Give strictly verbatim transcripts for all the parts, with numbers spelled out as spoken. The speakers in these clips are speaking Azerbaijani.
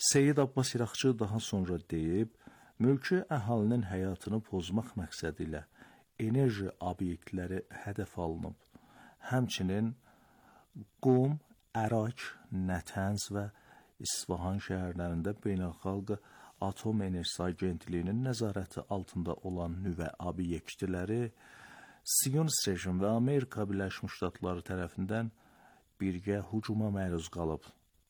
Seyyid Abbas İraqçı daha sonra deyib, mülki əhalinin həyatını pozmaq məqsədi ilə enerji obyektləri hədəf alınıb. Həmçinin Qum, Ərak, Nətənz və İsfahan şəhərlərində beynəlxalq Atom Enerjisi Agentliyinin nəzarəti altında olan nüvə obyektləri Siyonist rejim və Amerika Birləşmiş Ştatları tərəfindən birgə hücuma məruz qalıb.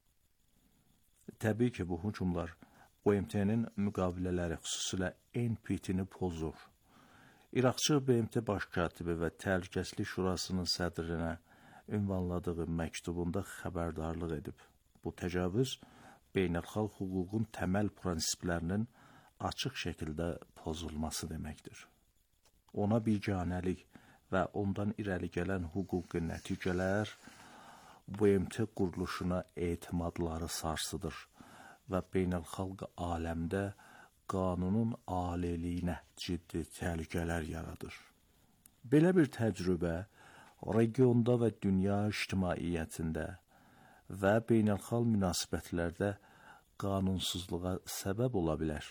Təbii ki, bu hücumlar O M T-nin müqavilələri, xüsusilə N P T-ni pozur. İraqçı B M T baş katibi və Təhlükəsizlik Şurasının sədrinə ünvanladığı məktubunda xəbərdarlıq edib. Bu təcavüz beynəlxalq hüququn təməl prinsiplərinin açıq şəkildə pozulması deməkdir. Ona biganəlik və ondan irəli gələn hüquqi nəticələr B M T quruluşuna etimadları sarsıdır və beynəlxalq aləmdə qanunun aliliyinə ciddi təhlükələr yaradır. Belə bir təcrübə regionda və dünya ictimaiyyətində və beynəlxalq münasibətlərdə qanunsuzluğa səbəb ola bilər.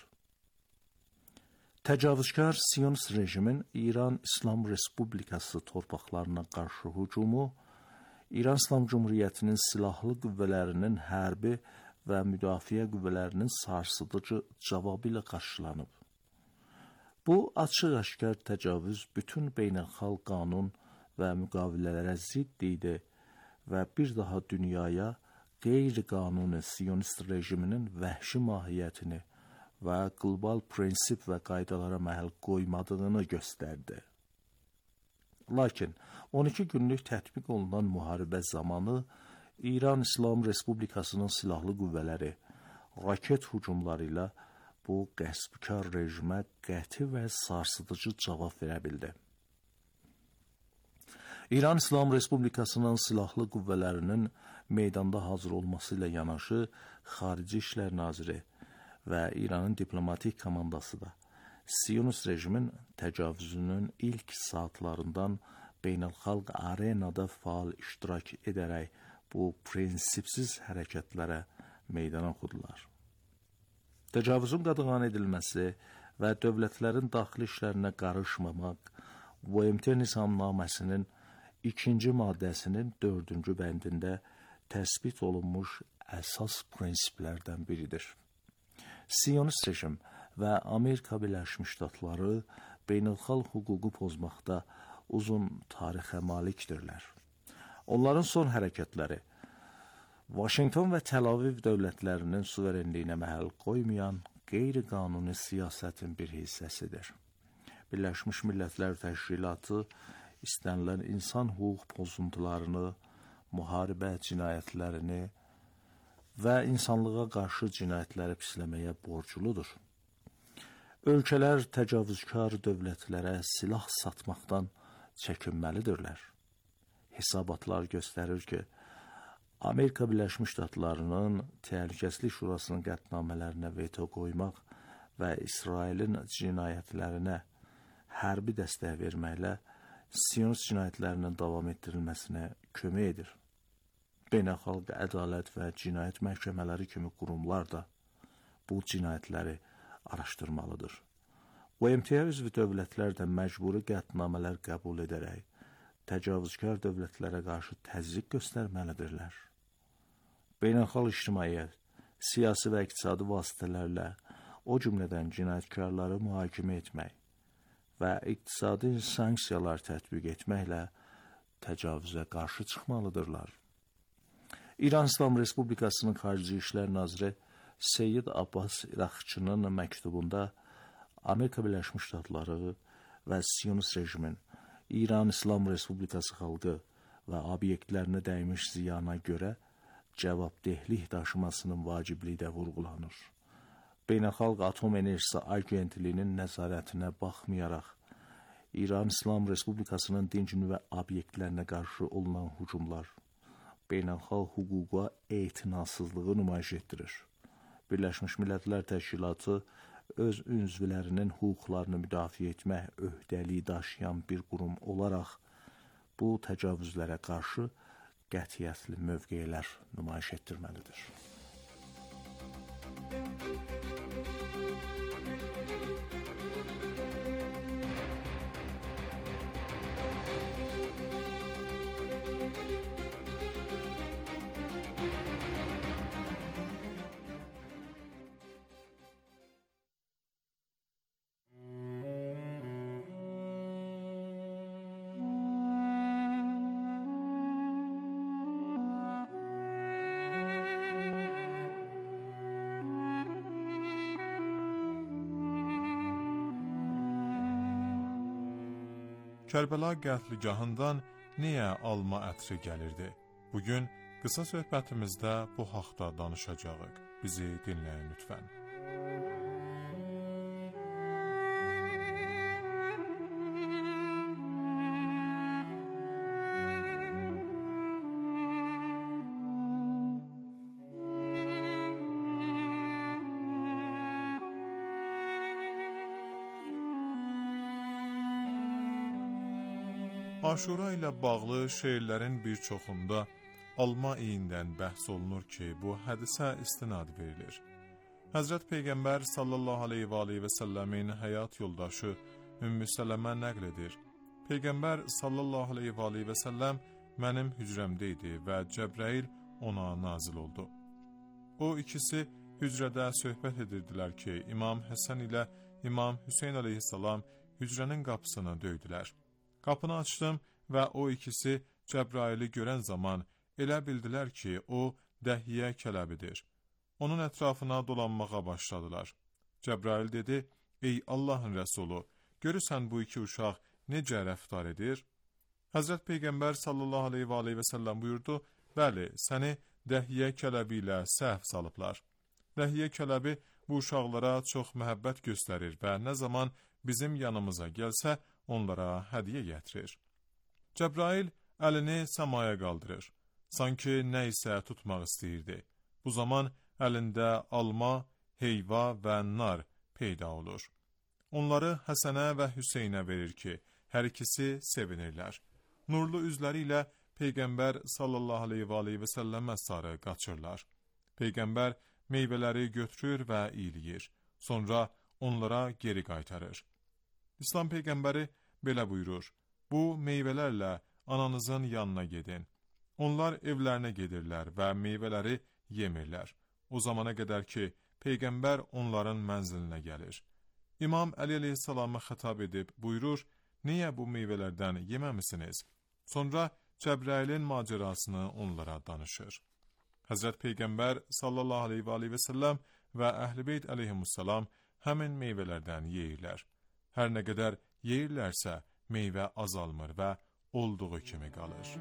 Təcavüzkar Siyonist rejimin İran İslam Respublikası torpaqlarına qarşı hücumu İran İslam Cumhuriyyətinin silahlı qüvvələrinin hərbi və müdafiə qüvvələrinin sarsıdıcı cavabı ilə qarşılanıb. Bu, açıq-aşkar təcavüz bütün beynəlxalq qanun və müqavilələrə zidd idi və bir daha dünyaya qeyri-qanuni Siyonist rejiminin vəhşi mahiyyətini və qlobal prinsip və qaydalara məhəl qoymadığını göstərdi. Lakin on iki günlük tətbiq olunan müharibə zamanı İran İslam Respublikasının silahlı qüvvələri raket hücumları ilə bu qəsbkar rejimə qəti və sarsıdıcı cavab verə bildi. İran İslam Respublikasının silahlı qüvvələrinin meydanda hazır olması ilə yanaşı Xarici İşlər Naziri və İranın diplomatik komandası da Siyonist rejimin təcavüzünün ilk saatlarından beynəlxalq arenada faal iştirak edərək bu prinsipsiz hərəkətlərə meydan oxudular. Təcavüzün qadağan edilməsi və dövlətlərin daxili işlərinə qarışmamaq O M T nizamnaməsinin ikinci maddəsinin dördüncü bəndində təsbit olunmuş əsas prinsiplərdən biridir. Siyonist rejim və Amerika Birləşmiş Ştatları beynəlxalq hüququ pozmaqda uzun tarixə malikdirlər. Onların son hərəkətləri Vaşinqton və Təl-Aviv dövlətlərinin suverenliyinə məhəl qoymayan qeyri-qanuni siyasətin bir hissəsidir. Birləşmiş Millətlər Təşkilatı istənilən insan hüquq pozuntularını, müharibə cinayətlərini və insanlığa qarşı cinayətləri pisləməyə borcludur. Ölkələr təcavüzkar dövlətlərə silah satmaqdan çəkinməlidirlər. Hesabatlar göstərir ki, Amerika Birləşmiş Ştatlarının Təhlükəsizlik Şurasının qətnamələrinə veto qoymaq və İsrailin cinayətlərinə hərbi dəstək verməklə Siyonist cinayətlərinin davam etdirilməsinə kömək edir. Beynəlxalq ədalət və cinayət məhkəmələri kimi qurumlar da bu cinayətləri araşdırmalıdır. O M T-yə üzv dövlətlər də məcburi qətnamələr qəbul edərək təcavüzkar dövlətlərə qarşı təzyiq göstərməlidirlər. Beynəlxalq ictimaiyyət siyasi və iqtisadi vasitələrlə, o cümlədən cinayətkarları mühakimə etmək və iqtisadi sanksiyalar tətbiq etməklə təcavüzə qarşı çıxmalıdırlar. İran İslam Respublikasının Xarici İşlər Naziri Seyyid Abbas İraqçının məktubunda Amerika Birləşmiş Ştatları və Siyonist rejimin İran İslam Respublikası xalqı və obyektlərinə dəymiş ziyana görə cavabdehlik daşımasının vacibliyi də vurğulanır. Beynəlxalq Atom Enerjisi Agentliyinin nəzarətinə baxmayaraq, İran İslam Respublikasının dinc nüvə obyektlərinə qarşı olunan hücumlar beynəlxalq hüquqa etinasızlığı nümayiş etdirir. Birləşmiş Millətlər Təşkilatı öz üzvlərinin hüquqlarını müdafiə etmək öhdəliyi daşıyan bir qurum olaraq bu təcavüzlərə qarşı qətiyyətli mövqelər nümayiş etdirməlidir. Kərbəla qətligahından niyə alma ətri gəlirdi? Bugün qısa söhbətimizdə bu haqda danışacağıq. Bizi dinləyin lütfən. Aşura ilə bağlı şeirlərin bir çoxunda alma iyindən bəhs olunur ki, bu hədisə istinad verilir. Həzrət Peyğəmbər sallallahu aleyhi və aleyhi və səlləmin həyat yoldaşı Ümmü Sələmə nəql edir. Peyğəmbər sallallahu aleyhi və aleyhi və səlləm mənim hücrəmdə idi və Cəbrəil ona nazil oldu. O ikisi hücrədə söhbət edirdilər ki, İmam Həsən ilə İmam Hüseyn aleyhissalam hücrənin qapısını döydülər. Qapını açdım və o ikisi Cəbraili görən zaman elə bildilər ki, o Dəhiyyə Kələbidir. Onun ətrafına dolanmağa başladılar. Cəbrail dedi, ey Allahın Rəsulu, görürsən bu iki uşaq necə rəftar edir? Həzrət Peyğəmbər sallallahu aleyhi və aleyhi və səlləm buyurdu, bəli, səni Dəhiyyə Kələbi ilə səhv salıblar. Dəhiyyə Kələbi bu uşaqlara çox məhəbbət göstərir və nə zaman bizim yanımıza gəlsə, onlara hədiyyə gətirir. Cəbrail əlini səmaya qaldırır. Sanki nə isə tutmaq istəyirdi. Bu zaman əlində alma, heyva və nar peyda olur. Onları Həsənə və Hüseynə verir ki, hər ikisi sevinirlər. Nurlu üzləri ilə Peyğəmbər sallallahu aleyhi və aleyhi və səlləmə sarı qaçırlar. Peyğəmbər meyvələri götürür və iyiləyir. Sonra onlara geri qaytarır. İslam Peyğəmbəri belə buyurur, bu meyvələrlə ananızın yanına gedin. Onlar evlərinə gedirlər və meyvələri yemirlər. O zamana qədər ki, Peyğəmbər onların mənzilinə gəlir. İmam Əli əleyhissalama xətab edib buyurur, niyə bu meyvələrdən yeməmisiniz? Sonra Cəbrailin macərasını onlara danışır. Həzrət Peyğəmbər sallallahu aleyhi və aleyhi və səlləm və Əhl-i Beyt əleyhimussalam həmin meyvələrdən yeyirlər. Hər nə qədər yeyirlərsə, meyvə azalmır və olduğu kimi qalır.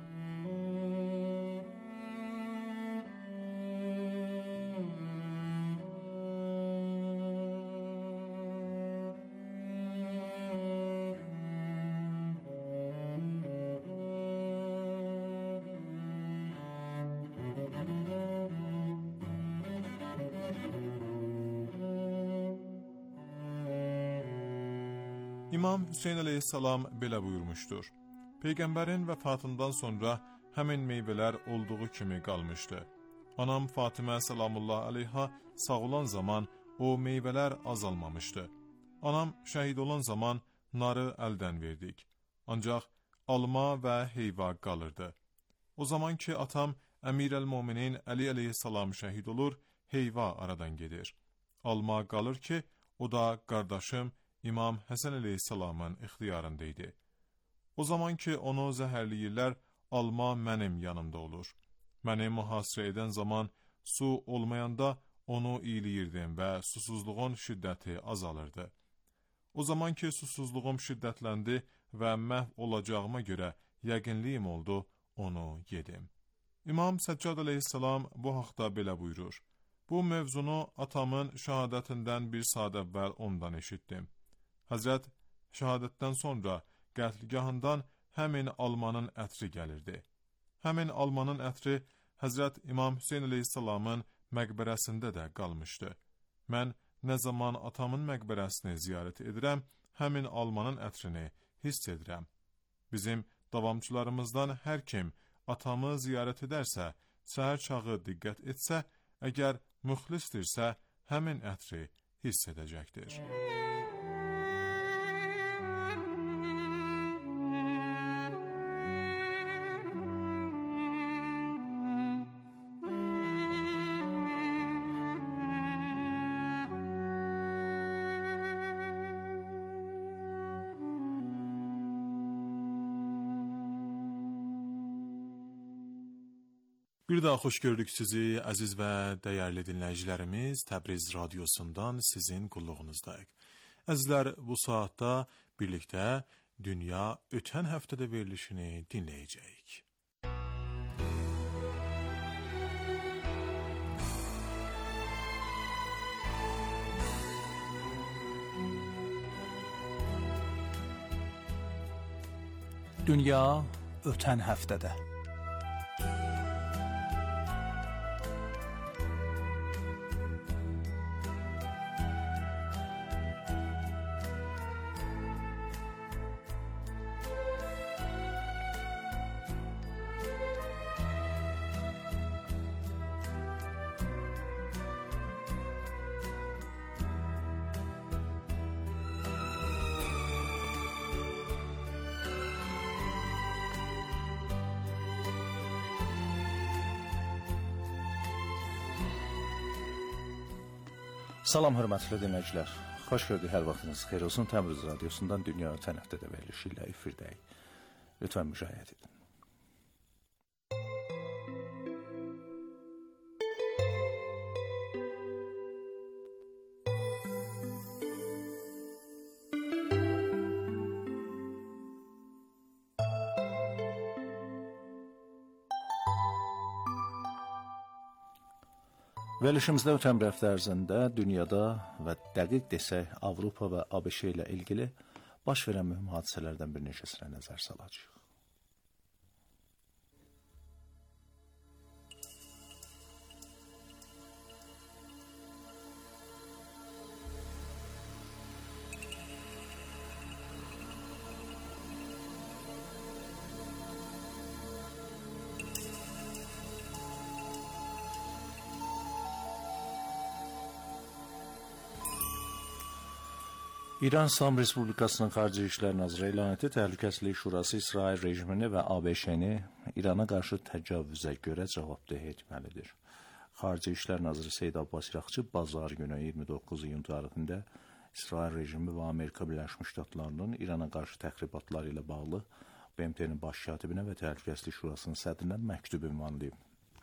İmam Hüseyn aleyhissalam belə buyurmuşdur. Peyğəmbərin vəfatından sonra həmin meyvələr olduğu kimi qalmışdı. Anam Fatimə salamullah aleyha sağ olan zaman o meyvələr azalmamışdı. Anam şəhid olan zaman narı əldən verdik. Ancaq alma və heyva qalırdı. O zaman ki atam Əmir əl-Mominin Əli aleyhissalam şəhid olur, heyva aradan gedir. Alma qalır ki, o da qardaşım İmam Həsən əleyhissalamın ixtiyarında idi. O zaman ki onu zəhərləyirlər, alma mənim yanımda olur. Məni mühasirə edən zaman su olmayanda onu iyiləyirdim və susuzluğun şiddəti azalırdı. O zaman ki susuzluğum şiddətləndi və məhv olacağıma görə yəqinliyim oldu, onu yedim. İmam Səccad əleyhissalam bu haqda belə buyurur. Bu mövzunu atamın şəhadətindən bir saat əvvəl ondan eşitdim. Həzrət şəhadətdən sonra qətligahından həmin almanın ətri gəlirdi. Həmin almanın ətri Həzrət İmam Hüseyn əleyhissalamın məqbərəsində də qalmışdı. Mən nə zaman atamın məqbərəsini ziyarət edirəm, həmin almanın ətrini hiss edirəm. Bizim davamçılarımızdan hər kim atamı ziyarət edərsə, səhər çağı diqqət etsə, əgər müxlisdirsə, həmin ətri hiss edəcəkdir. Bir daha xoş gördük sizi, əziz və dəyərli dinləyicilərimiz. Təbriz radiosundan sizin qulluğunuzdayıq. Əzizlər, bu saatda birlikdə Dünya ötən həftədə verilişini dinləyəcəyik. Dünya ötən həftədə. Salam hörmətli dinləyicilər. Xoş gördük, hər vaxtınız xeyir olsun. Təbriz radiosundan Dünya ötən həftədə verilişi ilə efirdəyik. Lütfən müşahidə edin. Verilişimizdə ötən bir həftə ərzində dünyada və dəqiq desək Avropa və ABŞ ilə ilgili baş verən mühüm hadisələrdən bir neçəsinə nəzər salacağıq. İran İslam Respublikasının Xarici İşlər Naziri elan etdi, Təhlükəsizlik Şurası İsrail rejimini və ABŞ-ni İrana qarşı təcavüzə görə cavabdeh etməlidir. Xarici İşlər Naziri Seyid Abbas İraqçı bazar günü iyirmi doqquz iyun tarixində İsrail rejimi və Amerika Birləşmiş Ştatlarının İrana qarşı təxribatları ilə bağlı B M T-nin baş katibinə və Təhlükəsizlik Şurasının sədrinə məktub ünvanlayıb.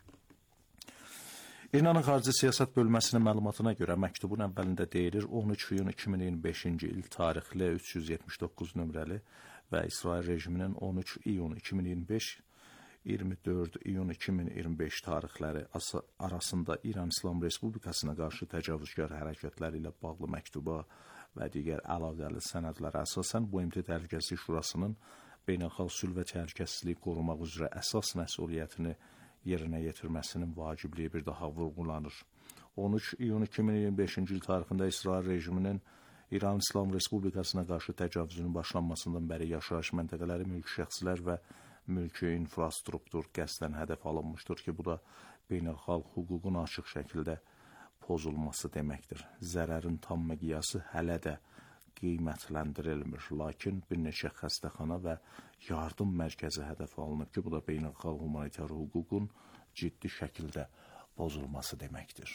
İranın Xarici Siyasət Bölməsinin məlumatına görə məktubun əvvəlində deyilir on üç iyun iki min iyirmi beşinci il tarixli üç yüz yetmiş doqquz nömrəli və İsrail rejiminin on üç iyun iki min iyirmi beş iyirmi dörd iyun iki min iyirmi beş tarixləri arasında İran İslam Respublikasına qarşı təcavüzkar hərəkətləri ilə bağlı məktuba və digər əlaqəli sənədlərə əsasən B M T Təhlükəsizlik Şurasının beynəlxalq sülh və təhlükəsizlik qorumaq üzrə əsas məsuliyyətini yerinə yetirməsinin vacibliyi bir daha vurğulanır. on üç iyun iki min iyirmi beşinci il tarixində İsrail rejiminin İran İslam Respublikasına qarşı təcavüzünün başlanmasından bəri yaşayış məntəqələri, mülki şəxslər və mülki infrastruktur qəsdən hədəf alınmışdır ki, bu da beynəlxalq hüququn açıq şəkildə pozulması deməkdir. Zərərin tam miqyası hələ də qiymətləndirilmir, lakin bir neçə xəstəxana və yardım mərkəzi hədəf alınıb ki, bu da beynəlxalq humanitar hüququn ciddi şəkildə pozulması deməkdir.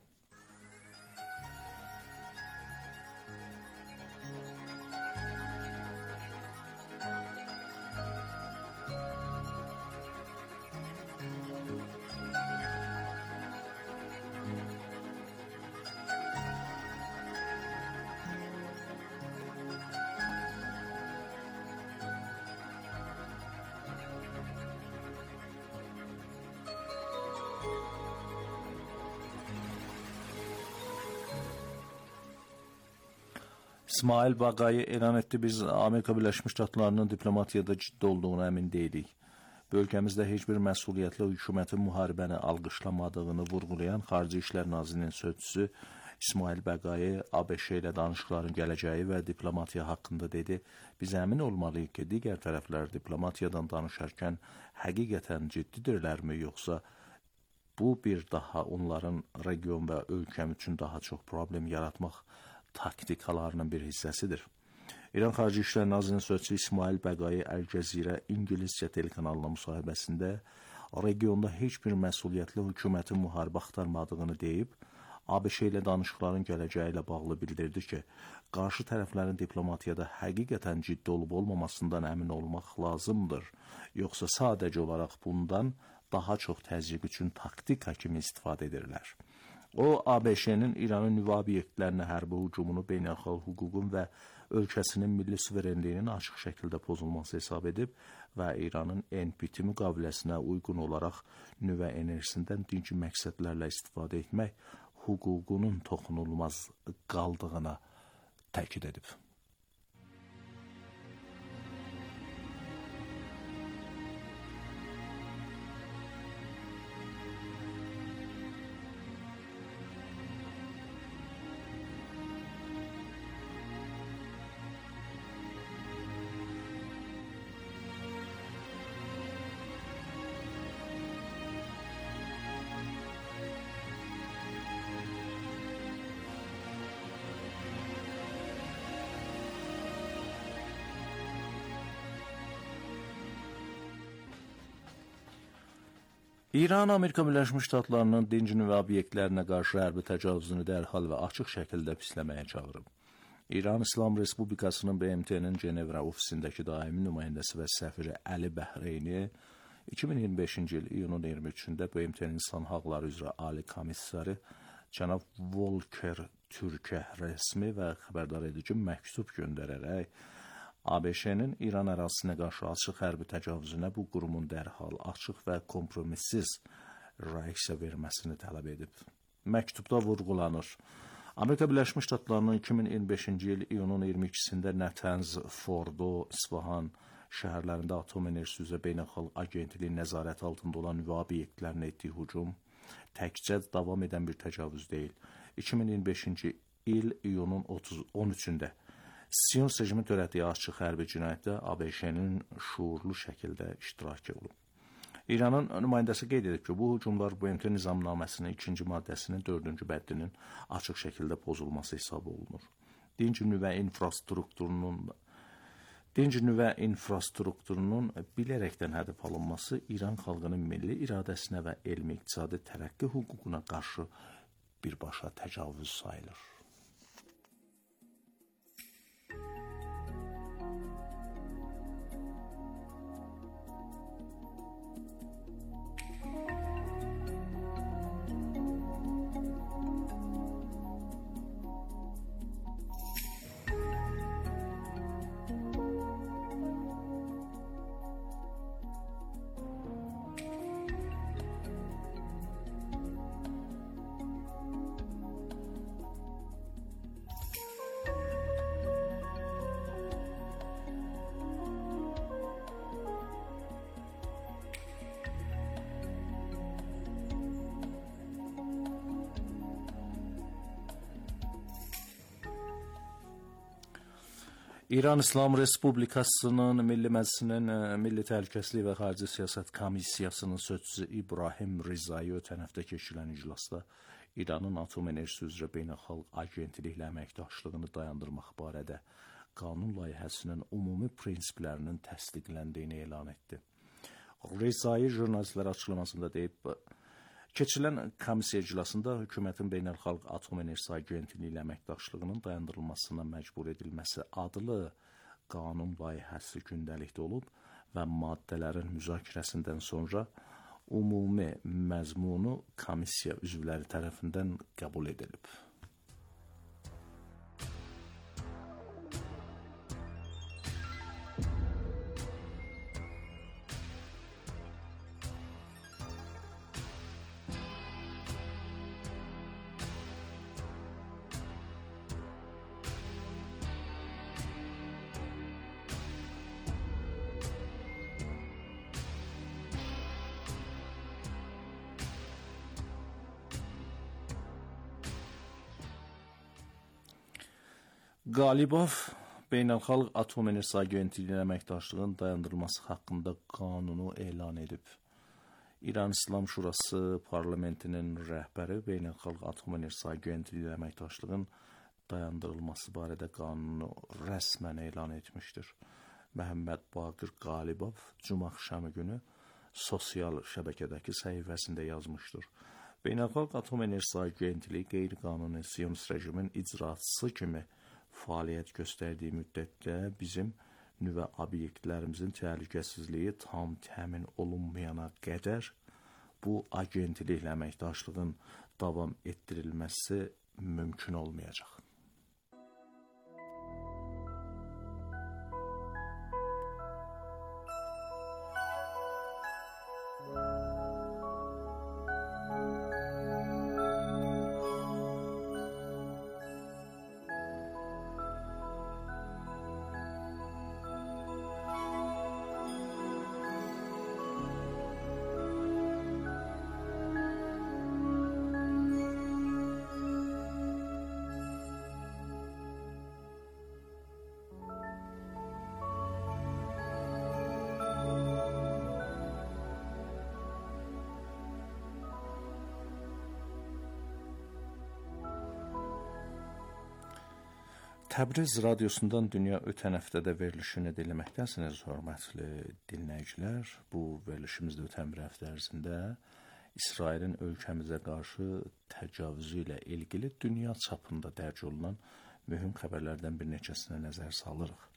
İsmail Baqai elan etdi, biz Amerika Birləşmiş Ştatlarının diplomatiyada ciddi olduğuna əmin deyilik. Bölgəmizdə heç bir məsuliyyətli hökumətin müharibəni alqışlamadığını vurğulayan Xarici İşlər Nazirinin sözçüsü İsmail Baqai ABŞ ilə danışıqların gələcəyi və diplomatiya haqqında dedi. Biz əmin olmalıyıq ki, digər tərəflər diplomatiyadan danışarkən həqiqətən ciddidirlərmi, yoxsa bu bir daha onların region və ölkəm üçün daha çox problem yaratmaq taktikalarının bir hissəsidir. İran Xarici İşlər Nazirinin sözçüsü İsmail Baqai Əl-Cəzirə İngiliscə telekanalına müsahibəsində regionda heç bir məsuliyyətli hökumətin müharibə axtarmadığını deyib, ABŞ ilə danışıqların gələcəyi ilə bağlı bildirdi ki, qarşı tərəflərin diplomatiyada həqiqətən ciddi olub olmamasından əmin olmaq lazımdır, yoxsa sadəcə olaraq bundan daha çox təzyiq üçün taktika kimi istifadə edirlər. O, ABŞ-nin İranın nüvə obyektlərinə hərbi hücumunu beynəlxalq hüququn və ölkəsinin milli suverenliyinin açıq şəkildə pozulması hesab edib və İranın N P T müqaviləsinə uyğun olaraq nüvə enerjisindən dinci məqsədlərlə istifadə etmək hüququnun toxunulmaz qaldığına təkid edib. İran, Amerika Birləşmiş Ştatlarının dinc nüvə obyektlərinə qarşı hərbi təcavüzünü dərhal və açıq şəkildə pisləməyə çağırıb. İran İslam Respublikasının B M T-nin Cenevra ofisindəki daimi nümayəndəsi və səfiri Əli Bəhreyni iki min iyirmi beşinci il iyunun iyirmi üçündə B M T-nin İnsan Haqları üzrə Ali Komissarı cənab Volker Türkə rəsmi və xəbərdar edici məktub göndərərək ABŞ-nin İran ərazisinə qarşı açıq hərbi təcavüzünə bu qurumun dərhal açıq və kompromissiz reaksiya verməsini tələb edib. Məktubda vurğulanır. Amerika Birləşmiş Ştatlarının iki min iyirmi beşinci il iyunun iyirmi ikisində Nətənz, Fordo, İsfahan şəhərlərində atom enerjisi üzrə beynəlxalq agentliyin nəzarəti altında olan nüvə obyektlərinə etdiyi hücum təkcə davam edən bir təcavüz deyil. iki min iyirmi beşinci il iyunun on üçündə Sion rejimi törətdiyi açıq hərbi cinayətdə ABŞ-nin şuurlu şəkildə iştirakı olub. İranın nümayəndəsi qeyd edib ki, bu hücumlar B M T nizamnaməsinin ikinci maddəsinin dördüncü bəddinin açıq şəkildə pozulması hesab olunur. Dinc nüvə infrastrukturunun dinc nüvə infrastrukturunun bilərəkdən hədəf alınması İran xalqının milli iradəsinə və elmi-iqtisadi tərəqqi hüququna qarşı birbaşa təcavüz sayılır. İran İslam Respublikasının Milli Məclisinin Milli Təhlükəsizlik və Xarici Siyasət Komissiyasının sözçüsü İbrahim Rizai ötən həftə keçirilən iclasda İranın atom enerjisi üzrə beynəlxalq agentliklə əməkdaşlığını dayandırmaq barədə qanun layihəsinin ümumi prinsiplərinin təsdiqləndiyini elan etdi. Rizai jurnalistlərə açıqlamasında deyib, keçirilən komissiya iclasında hökumətin beynəlxalq atom enerjisi agentliyi ilə əməkdaşlığının dayandırılmasına məcbur edilməsi adlı qanun layihəsi gündəlikdə olub və maddələrin müzakirəsindən sonra ümumi məzmunu komissiya üzvləri tərəfindən qəbul edilib. Qalibov Beynəlxalq Atom Enerjisi Agentliyi ilə əməkdaşlığın dayandırılması haqqında qanunu elan edib. İran İslam Şurası parlamentinin rəhbəri Beynəlxalq Atom Enerjisi Agentliyi ilə əməkdaşlığın dayandırılması barədə qanunu rəsmən elan etmişdir. Məhəmməd Baqir Qalibov cümə axşamı günü sosial şəbəkədəki səhifəsində yazmışdır. Beynəlxalq Atom Enerjisi Agentliyi qeyri-qanuni Siyonist rejimin icraçısı kimi fəaliyyət göstərdiyi müddətdə bizim nüvə obyektlərimizin təhlükəsizliyi tam təmin olunmayana qədər bu agentliklə əməkdaşlığın davam etdirilməsi mümkün olmayacaq. Təbriz radiosundan dünya ötən həftədə verilişini dinləməkdəsiniz, hörmətli dinləyicilər. Bu verilişimizdə ötən bir həftə ərzində İsrailin ölkəmizə qarşı təcavüzü ilə ilgili dünya çapında dərc olunan mühüm xəbərlərdən bir neçəsinə nəzər salırıq.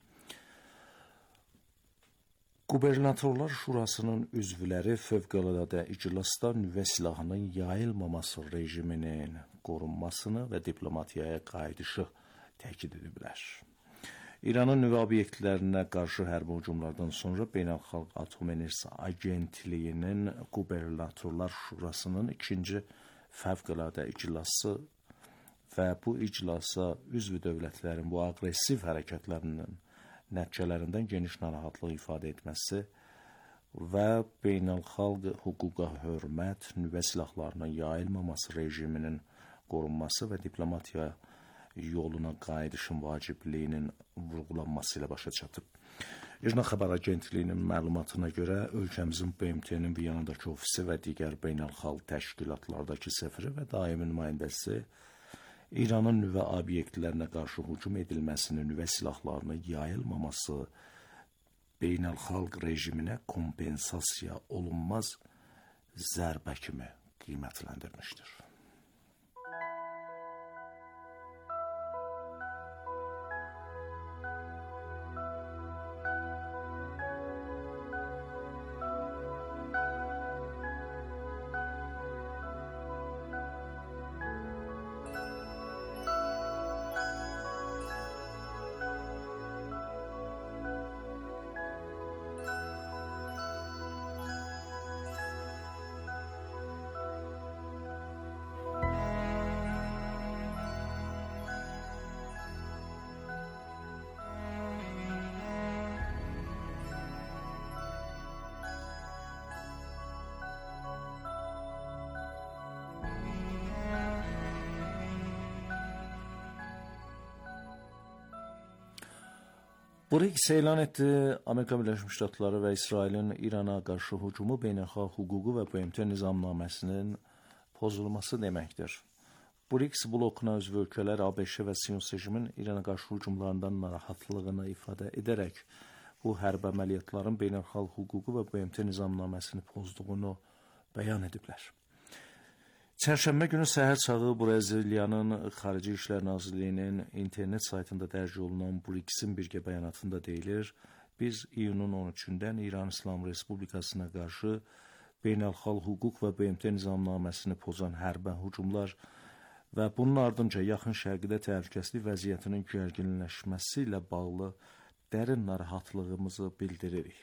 Qubernatorlar Şurasının üzvləri fövqəladə iclasda nüvə silahının yayılmaması rejiminin qorunmasını və diplomatiyaya qayıdışı təkid ediblər. İranın nüvə obyektlərinə qarşı hərbi hücumlardan sonra Beynəlxalq Atom Enerjisi Agentliyinin Qubernatorlar Şurasının ikinci fövqəladə iclası və bu iclasa üzv dövlətlərin bu aqressiv hərəkətlərinin nəticələrindən geniş narahatlıq ifadə etməsi və beynəlxalq hüquqa hörmət, nüvə silahlarının yayılmaması rejiminin qorunması və diplomatiya yoluna qayıdışın vacibliyinin vurğulanması ilə başa çatıb. İRNA Xəbər Agentliyinin məlumatına görə ölkəmizin B M T-nin Viyanadakı ofisi və digər beynəlxalq təşkilatlardakı səfiri və daimi nümayəndəsi İranın nüvə obyektlərinə qarşı hücum edilməsinin, nüvə silahlarının yayılmaması beynəlxalq rejiminə kompensasiya olunmaz zərbə kimi qiymətləndirmişdir. BRICS elan etdi, Amerika Birləşmiş Ştatları və İsrailin İrana qarşı hücumu beynəlxalq hüququ və B M T nizamnaməsinin pozulması deməkdir. BRICS blokuna üzv ölkələr A B Ş və Siyonist rejimin İrana qarşı hücumlarından narahatlığını ifadə edərək bu hərbi əməliyyatların beynəlxalq hüququ və B M T nizamnaməsini pozduğunu bəyan ediblər. Çərşənbə günü səhər çağı Braziliyanın Xarici İşlər Nazirliyinin internet saytında dərc olunan BRICS-in birgə bəyanatında deyilir, biz iyunun on üçündən İran İslam Respublikasına qarşı beynəlxalq hüquq və B M T nizamnaməsini pozan hərbi hücumlar və bunun ardınca yaxın şərqdə təhlükəsizlik vəziyyətinin gərginləşməsi ilə bağlı dərin narahatlığımızı bildiririk.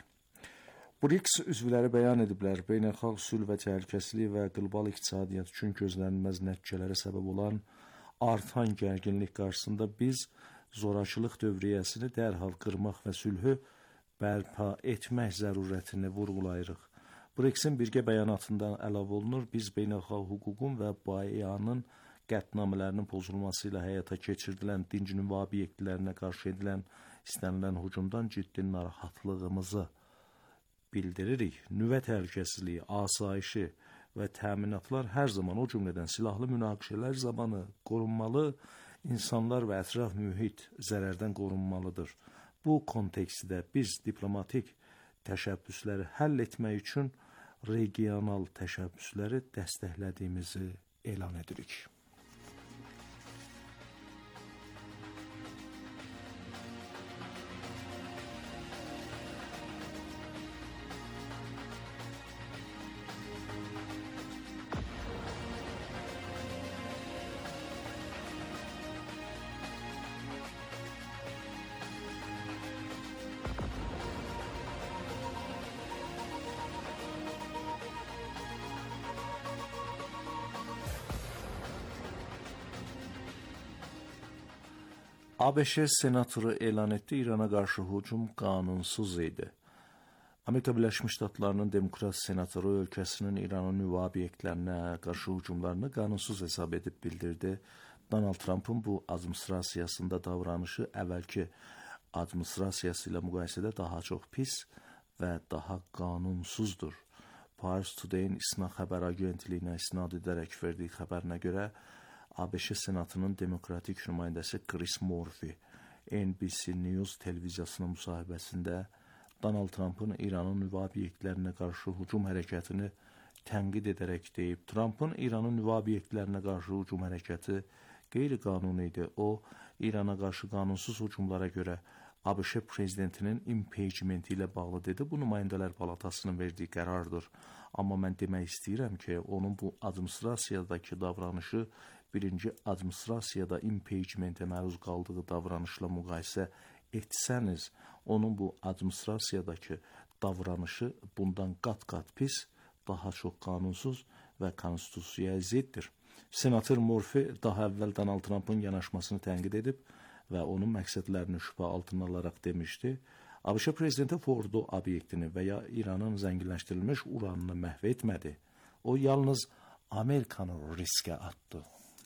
BRICS üzvləri bəyan ediblər, beynəlxalq sülh və təhlükəsizlik və qlobal iqtisadiyyat üçün gözlənilməz nəticələrə səbəb olan artan gərginlik qarşısında biz zorakılıq dövriyyəsini dərhal qırmaq və sülhü bərpa etmək zərurətini vurğulayırıq. BRICS-in birgə bəyanatında əlavə olunur, biz beynəlxalq hüququn və B A E-nın qətnamələrinin pozulması ilə həyata keçirdilən dinc nüvə obyektlərinə qarşı edilən istənilən hücumdan ciddi narahatlığımızı bildiririk. Nüvə təhlükəsizliyi, asayişi və təminatlar hər zaman, o cümlədən silahlı münaqişələr zamanı qorunmalı, insanlar və ətraf mühit zərərdən qorunmalıdır. Bu kontekstdə biz diplomatik təşəbbüsləri həll etmək üçün regional təşəbbüsləri dəstəklədiyimizi elan edirik. ABŞ senatoru elan etdi, İrana qarşı hücum qanunsuz idi. Amerika Birləşmiş Ştatlarının Demokrat senatoru ölkəsinin İranın nüvə obyektlərinə qarşı hücumlarını qanunsuz hesab edib bildirdi. Donald Trump'ın bu administrasiyasında davranışı əvvəlki administrasiyası ilə müqayisədə daha çox pis və daha qanunsuzdur. Pars Today-in İSNA xəbər agentliyinə isnad edərək verdiyi xəbərinə görə ABŞ Senatının demokratik nümayəndəsi Chris Murphy N B C News televiziyasının müsahibəsində Donald Trump'ın İranın nüvə obyektlərinə qarşı hücum hərəkətini tənqid edərək deyib, Trump'ın İranın nüvə obyektlərinə qarşı hücum hərəkəti qeyri-qanuni idi. O, İrana qarşı qanunsuz hücumlara görə ABŞ prezidentinin impeachmenti ilə bağlı dedi. Bu nümayəndələr palatasının verdiyi qərardır. Amma mən demək istəyirəm ki, onun bu administrasiyadakı davranışı birinci administrasiyada impeachmentə məruz qaldığı davranışla müqayisə etsəniz, onun bu administrasiyadakı davranışı bundan qat-qat pis, daha çox qanunsuz və konstitusiyaya ziddir. Senator Murphy daha əvvəl Donald Trump'ın yanaşmasını tənqid edib və onun məqsədlərini şübhə altına alaraq demişdi, ABŞ prezidenti Fordo obyektini və ya İranın zənginləşdirilmiş uranını məhv etmədi. O yalnız Amerikanı riskə atdı.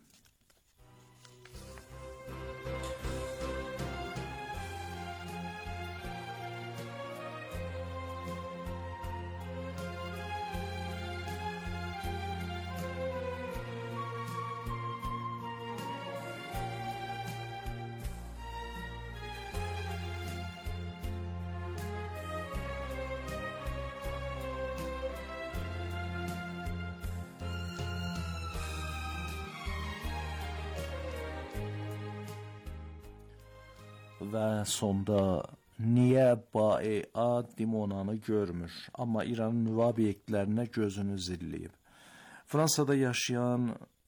Və sonda niyə B E A Dimonanı görmür, amma İranın nüvə obyektlərinə gözünü zilləyib? Fransada yaşayan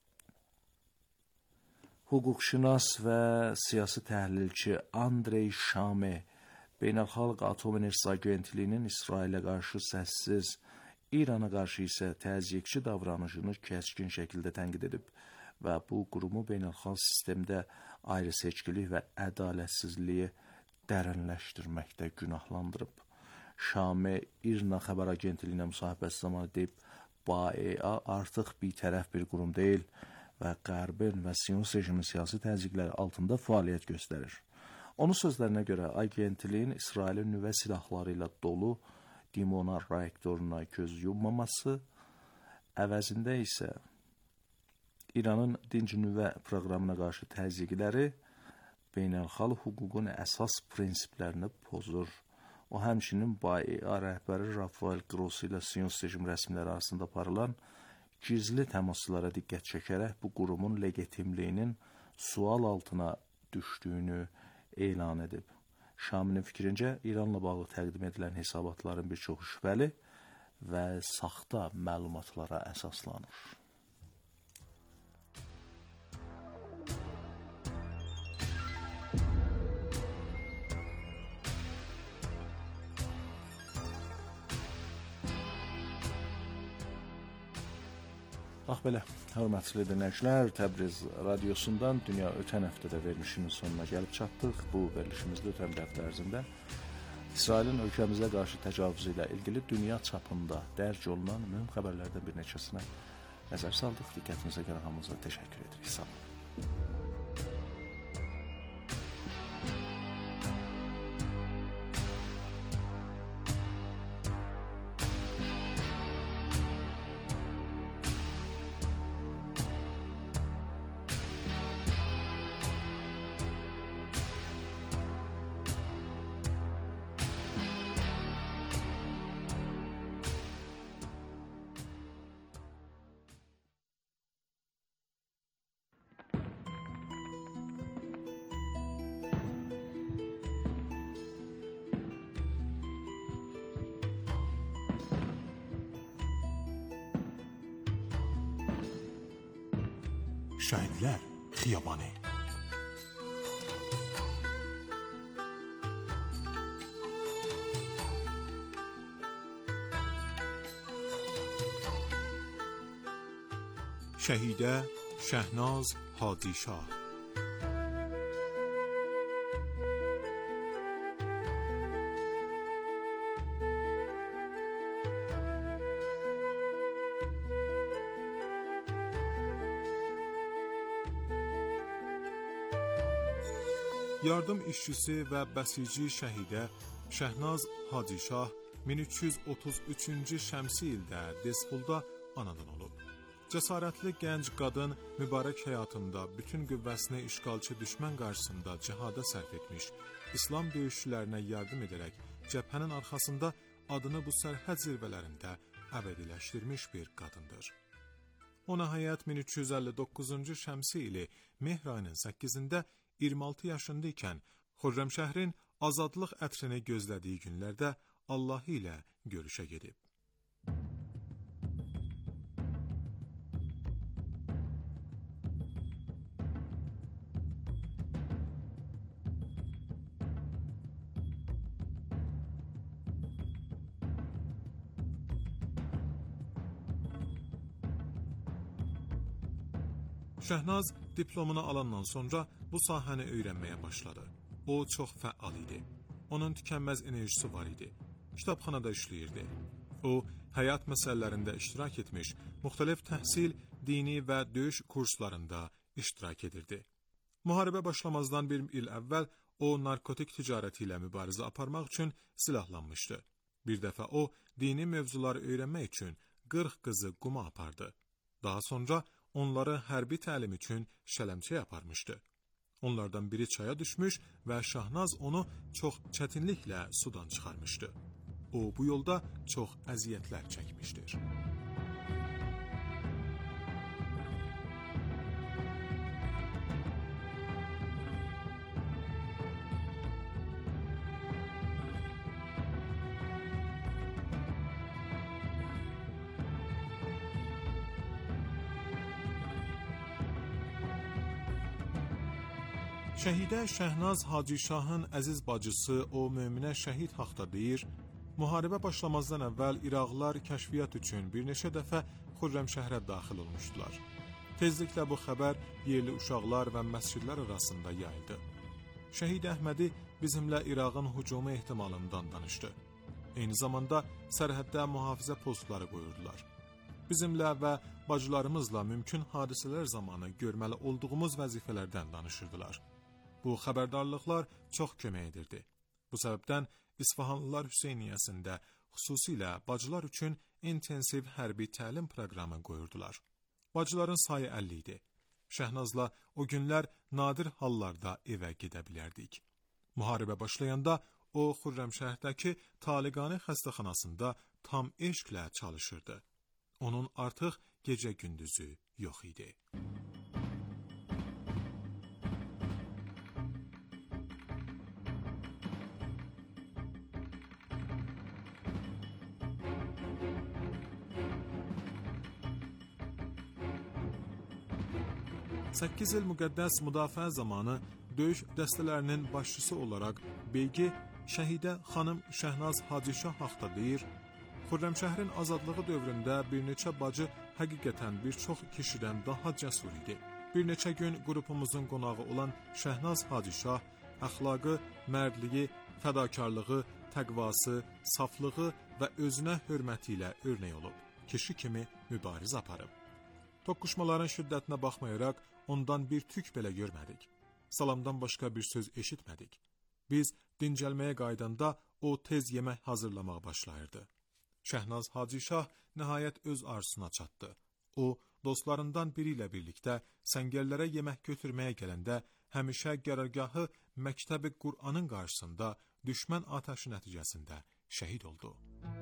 hüquqşünas və siyasi təhlilçi Andrey Şame Beynəlxalq Atom Enerjisi Agentliyinin İsrailə qarşı səssiz, İrana qarşı isə təzyiqçi davranışını kəskin şəkildə tənqid edib və bu qurumu beynəlxalq sistemdə ayrı-seçkilik və ədalətsizliyi dərinləşdirməkdə günahlandırıb. Şame İRNA xəbər agentliyinə müsahibəsi zamanı deyib, B E A artıq bitərəf bir qurum deyil və Qərbin və Siyonist rejimin siyasi təzyiqləri altında fəaliyyət göstərir. Onun sözlərinə görə agentliyin İsrailin nüvə silahları ilə dolu Dimona reaktoruna göz yummaması, əvəzində isə İranın dinc nüvə proqramına qarşı təzyiqləri beynəlxalq hüququn əsas prinsiplərini pozur. O, həmçinin B E A rəhbəri Rafael Grossi ilə Siyonist rejim rəsmiləri arasında aparılan gizli təmaslara diqqət çəkərək bu qurumun legitimliyinin sual altına düşdüyünü elan edib. Şaminin fikrincə, İranla bağlı təqdim edilən hesabatların bir çoxu şübhəli və saxta məlumatlara əsaslanır. Bax belə, hörmətli dinləyicilər, Təbriz radiosundan dünya ötən həftədə verilişinin sonuna gəlib çatdıq. Bu verilişimizdə ötən bir həftə ərzində İsrailin ölkəmizə qarşı təcavüzü ilə ilgili dünya çapında dərc olunan mühüm xəbərlərdən bir neçəsinə nəzər saldıq. Diqqətinizə görə hamınıza təşəkkür edirik. Sağ olun. Şəhidlər Xiyabanı. Şəhidə Şəhnaz Hadişah. Yardım işçisi və bəsici şəhidə Şəhnaz Hacişah min üç yüz otuz üçüncü şəmsi ildə Despulda anadan olub. Cəsarətli gənc qadın mübarək həyatında bütün qüvvəsini işğalçı düşmən qarşısında cihada sərf etmiş, İslam döyüşçülərinə yardım edərək cəbhənin arxasında adını bu sərhəd zirvələrində əbədiləşdirmiş bir qadındır. O nəhayət min üç yüz əlli doqquzuncu şəmsi ili mehr ayının səkkizində iyirmi altı yaşında ikən Xürrəmşəhrin azadlıq ətrini gözlədiyi günlərdə Allah ilə görüşə gedib. Şəhnaz diplomunu alandan sonra bu sahəni öyrənməyə başladı. O çox fəal idi. Onun tükənməz enerjisi var idi. Kitabxanada işləyirdi. O, həyat məsələlərində iştirak etmiş, müxtəlif təhsil, dini və döyüş kurslarında iştirak edirdi. Müharibə başlamazdan bir il əvvəl o, narkotik ticarəti ilə mübarizə aparmaq üçün silahlanmışdı. Bir dəfə o, dini mövzuları öyrənmək üçün qırx qızı quma apardı. Daha sonra onları hərbi təlim üçün şələmçəyə aparmışdı. Onlardan biri çaya düşmüş və Şəhnaz onu çox çətinliklə sudan çıxarmışdı. O, bu yolda çox əziyyətlər çəkmişdir. Şəhidə Şəhnaz Hacişahın əziz bacısı o möminə şəhid haqda deyir, müharibə başlamazdan əvvəl İraqlılar kəşfiyyat üçün bir neçə dəfə Xürrəmşəhrə daxil olmuşdular. Tezliklə bu xəbər yerli uşaqlar və məscidlər arasında yayıldı. Şəhid Əhmədi bizimlə İraqın hücumu ehtimalından danışdı. Eyni zamanda sərhəddə mühafizə postları qoyurdular. Bizimlə və bacılarımızla mümkün hadisələr zamanı görməli olduğumuz vəzifələrdən danışırdılar. Bu xəbərdarlıqlar çox kömək edirdi. Bu səbəbdən İsfahanlılar Hüseyniyyəsində xüsusilə bacılar üçün intensiv hərbi təlim proqramı qoyurdular. Bacıların sayı əlli idi. Şəhnazla o günlər nadir hallarda evə gedə bilərdik. Müharibə başlayanda o Xürrəmşəhdəki Taliqani xəstəxanasında tam eşqlə çalışırdı. Onun artıq gecə-gündüzü yox idi. səkkiz il müqəddəs müdafiə zamanı döyüş dəstələrinin başçısı olaraq Beygi şəhidə xanım Şəhnaz Hacişah haqda deyir, Xürrəmşəhrin azadlığı dövründə bir neçə bacı həqiqətən bir çox kişidən daha cəsur idi. Bir neçə gün qrupumuzun qonağı olan Şəhnaz Hacişah əxlaqı, mərdliyi, fədakarlığı, təqvası, saflığı və özünə hörməti ilə örnək olub, kişi kimi mübarizə aparıb. Toqquşmaların şiddətinə baxmayaraq ondan bir tük belə görmədik. Salamdan başqa bir söz eşitmədik. Biz dincəlməyə qaydanda o tez yemək hazırlamağa başlayırdı. Şəhnaz Hacişah nəhayət öz arzusuna çatdı. O, dostlarından biri ilə birlikdə səngərlərə yemək götürməyə gələndə həmişə qərargahı Məktəbi Qur'anın qarşısında düşmən atəşi nəticəsində şəhid oldu.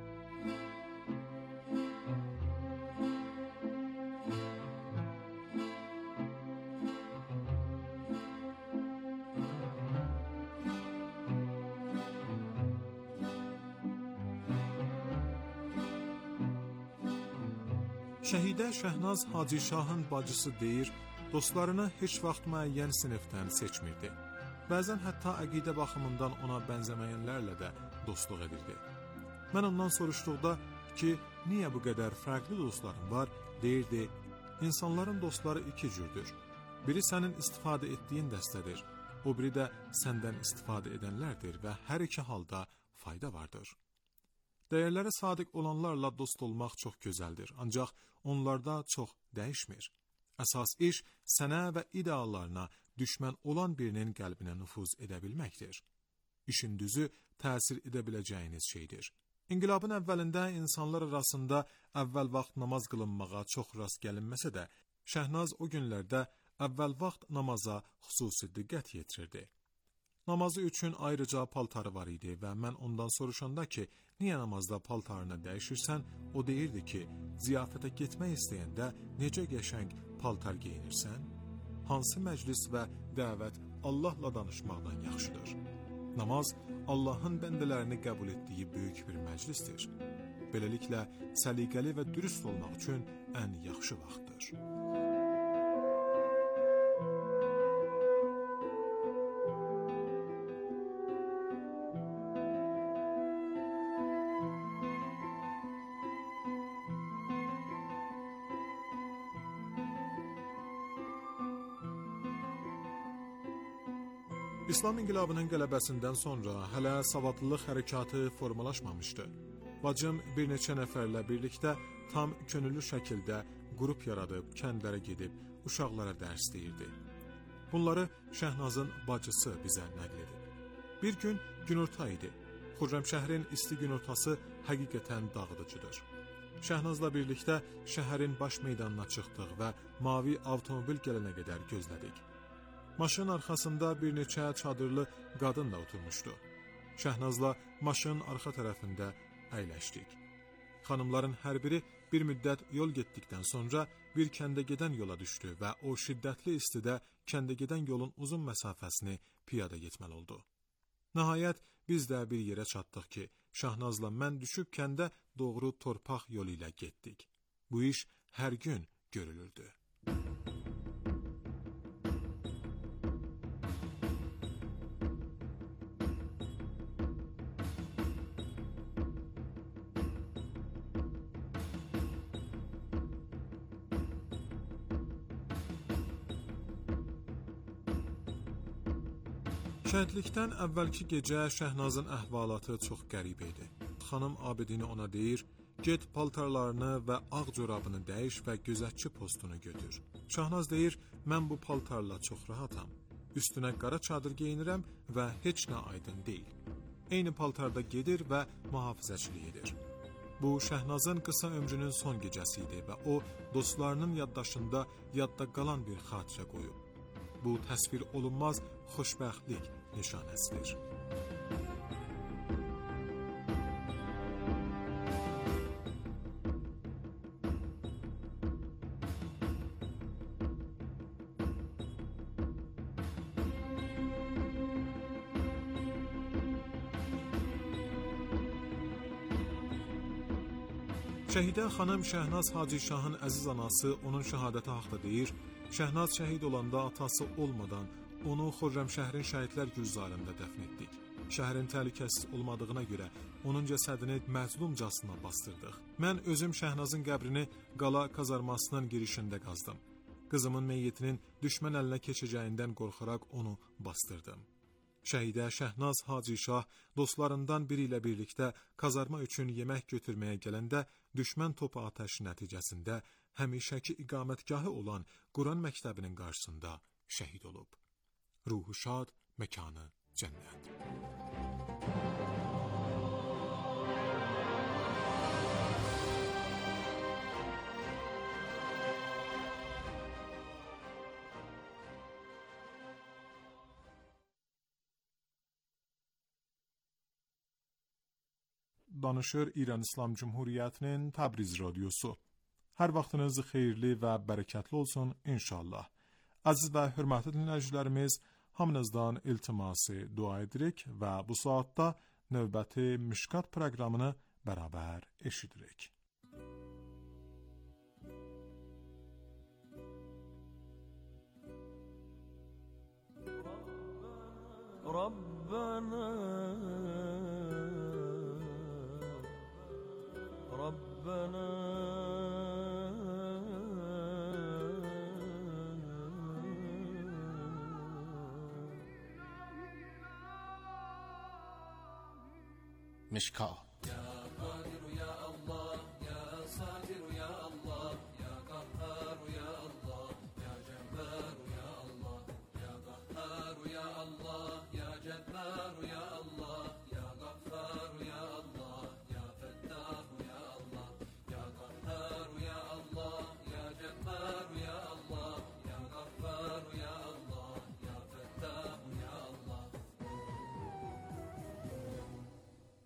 Şəhidə Şəhnaz Hacişahın bacısı deyir, dostlarını heç vaxt müəyyən sinifdən seçmirdi. Bəzən hətta əqidə baxımından ona bənzəməyənlərlə də dostluq edirdi. Mən ondan soruşduqda ki, niyə bu qədər fərqli dostların var, deyirdi, insanların dostları iki cürdür. Biri sənin istifadə etdiyin dəstədir, o biri də səndən istifadə edənlərdir və hər iki halda fayda vardır. Dəyərlərə sadiq olanlarla dost olmaq çox gözəldir, ancaq onlarda çox dəyişmir. Əsas iş sənə və ideallarına düşmən olan birinin qəlbinə nüfuz edə bilməkdir. İşin düzü, təsir edə biləcəyiniz şeydir. İnqilabın əvvəlində insanlar arasında əvvəl vaxt namaz qılınmağa çox rast gəlinməsə də, Şəhnaz o günlərdə əvvəl vaxt namaza xüsusi diqqət yetirirdi. Namazı üçün ayrıca paltarı var idi və mən ondan soruşanda ki, niyə namazda paltarını dəyişirsən, o deyirdi ki, ziyafətə getmək istəyəndə necə qəşəng paltar geyinirsən? Hansı məclis və dəvət Allahla danışmaqdan yaxşıdır? Namaz Allahın bəndələrini qəbul etdiyi böyük bir məclisdir. Beləliklə, səliqəli və dürüst olmaq üçün ən yaxşı vaxtdır. İslam inqilabının qələbəsindən sonra hələ savadlılıq hərəkatı formalaşmamışdı. Bacım bir neçə nəfərlə birlikdə tam könüllü şəkildə qrup yaradıb, kəndlərə gedib, uşaqlara dərs deyirdi. Bunları Şəhnazın bacısı bizə nəql edib. Bir gün günorta idi. Xürrəmşəhrin isti günortası həqiqətən dağıdıcıdır. Şəhnazla birlikdə şəhərin baş meydanına çıxdıq və mavi avtomobil gələnə qədər gözlədik. Maşın arxasında bir neçə çadırlı qadın da oturmuşdu. Şəhnazla maşının arxa tərəfində əyləşdik. Xanımların hər biri bir müddət yol getdikdən sonra bir kəndə gedən yola düşdü və o şiddətli istidə kəndə gedən yolun uzun məsafəsini piyada getməli oldu. Nəhayət biz də bir yerə çatdıq ki, Şəhnazla mən düşüb kəndə doğru torpaq yolu ilə getdik. Bu iş hər gün görülürdü. Şəhidlikdən əvvəlki gecə Şəhnazın əhvalatı çox qəribə idi. Xanım Abidini ona deyir, get paltarlarını və ağ corabını dəyiş və gözətçi postunu götür. Şəhnaz deyir, mən bu paltarla çox rahatam. Üstünə qara çadır geyinirəm və heç nə aydın deyil. Eyni paltarda gedir və mühafizəçilik edir. Bu, Şəhnazın qısa ömrünün son gecəsi idi və o, dostlarının yaddaşında yadda qalan bir xatirə qoyub. Bu, təsvir olunmaz xoşbəxtlik nişanəsidir. Şəhidə xanım Şəhnaz Hacişahın əziz anası onun şəhadəti haqda deyir, Şəhnaz şəhid olanda atası olmadan onu Xürrəmşəhrin şəhidlər güzarında dəfn etdik. Şəhərin təhlükəsiz olmadığına görə onun cəsədini məzlumcasına bastırdıq. Mən özüm Şəhnazın qəbrini qala kazarmasının girişində qazdım. Qızımın meyyitinin düşmən əlinə keçəcəyindən qorxaraq onu bastırdım. Şəhidə Şəhnaz Hacişah dostlarından biri ilə birlikdə kazarma üçün yemək götürməyə gələndə düşmən topu atəşi nəticəsində həmişəki iqamətgahı olan Quran məktəbinin qarşısında şəhid olub. Ruhu şad, məkanı cənnət. Danışır İran İslam Cumhuriyyətinin Təbriz radiosu. Hər vaxtınız xeyirli və bərəkətli olsun inşallah. Əziz və hörmətli dinləyicilərimiz, hamınızdan iltiması dua edirik və bu saatda növbəti Mişkat proqramını bərabər eşidirik. Rabbana Rabbana Mişkat. Ya Kadir ya Allah, ya Satir ya Allah, ya Kahhar ya Allah, ya Cebbar ya Allah, ya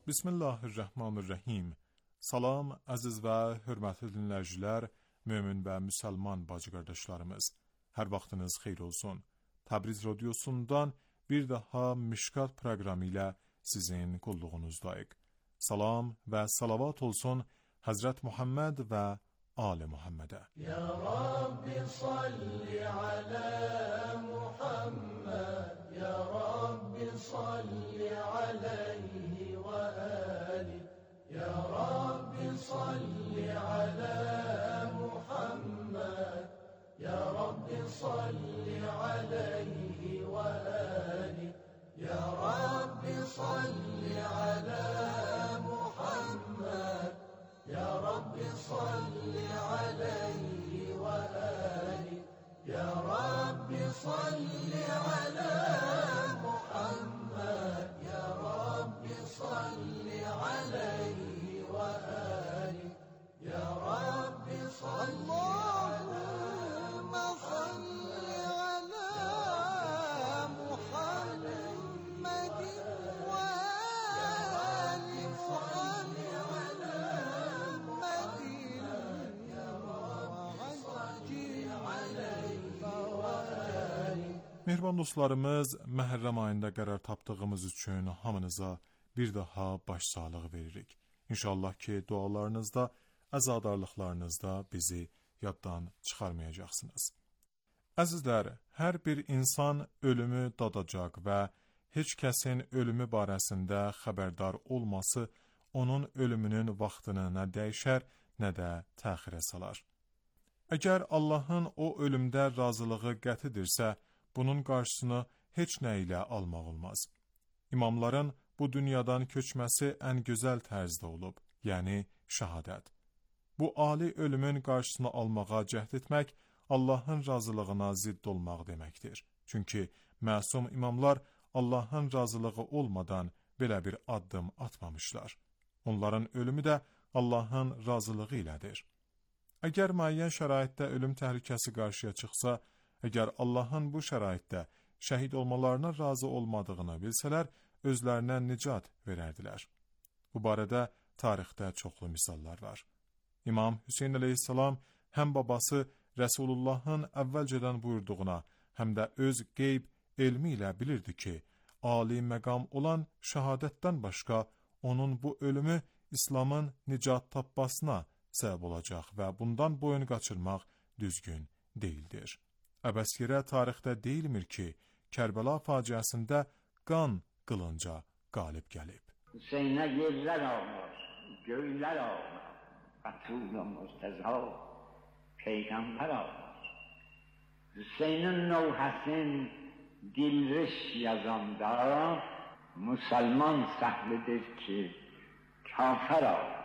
Bismillahirrahmanirrahim. Salam, əziz və hörmətli dinləyicilər, mömin və müsəlman bacı qardaşlarımız. Hər vaxtınız xeyir olsun. Təbriz radiosundan bir daha Mişkat proqramı ilə sizin qulluğunuzdayıq. Salam və salavat olsun Həzrət Muhammed və Ali Muhammedə. Ya Rabbi salli ala Muhammed, Ya Rabbi salli alayhi ve ali, Ya Rabbi salli ala Muhammed, Ya Rabbi salli alayhi ve ali, Ya Rabbi salli ala Muhammed, Ya Rabbi salli alayhi ve ali, Ya Rabbi salli ala Muhammed, Ya Rabbi salli alayhi ve ali, Ya Rabbi salli ala Mehriban dostlarımız, Məhərrəm ayında qərar tapdığımız üçün hamınıza bir daha başsağlığı veririk. İnşallah ki, dualarınızda, əzadarlıqlarınızda bizi yaddan çıxarmayacaqsınız. Əzizlər, hər bir insan ölümü dadacaq və heç kəsin ölümü barəsində xəbərdar olması onun ölümünün vaxtını nə dəyişər, nə də təxirə salar. Əgər Allahın o ölümdə razılığı qətidirsə, bunun qarşısını heç nə ilə almaq olmaz. İmamların bu dünyadan köçməsi ən gözəl tərzdə olub, yəni şəhadət. Bu ali ölümün qarşısını almağa cəhd etmək, Allahın razılığına zidd olmaq deməkdir. Çünki məsum imamlar Allahın razılığı olmadan belə bir addım atmamışlar. Onların ölümü də Allahın razılığı ilədir. Əgər müəyyən şəraitdə ölüm təhlükəsi qarşıya çıxsa, əgər Allahın bu şəraitdə şəhid olmalarına razı olmadığını bilsələr, özlərinə nicat verərdilər. Bu barədə tarixdə çoxlu misallar var. İmam Hüseyin əleyhissalam həm babası Rəsulullahın əvvəlcədən buyurduğuna, həm də öz qeyb elmi ilə bilirdi ki, ali məqam olan şəhadətdən başqa onun bu ölümü İslamın nicat tapmasına səbəb olacaq və bundan boyun qaçırmaq düzgün deyildir. Əbəskirə tarixdə deyilmir ki, Kərbəla faciəsində qan qılınca qalib gəlib. Hüseynə yerlər almır, göylər almır, Rasul-u Murtəza, Peyğəmbər almır. Hüseynin növhəsin dilriş yazanda, Müsəlman səhlidir ki, kafər almır.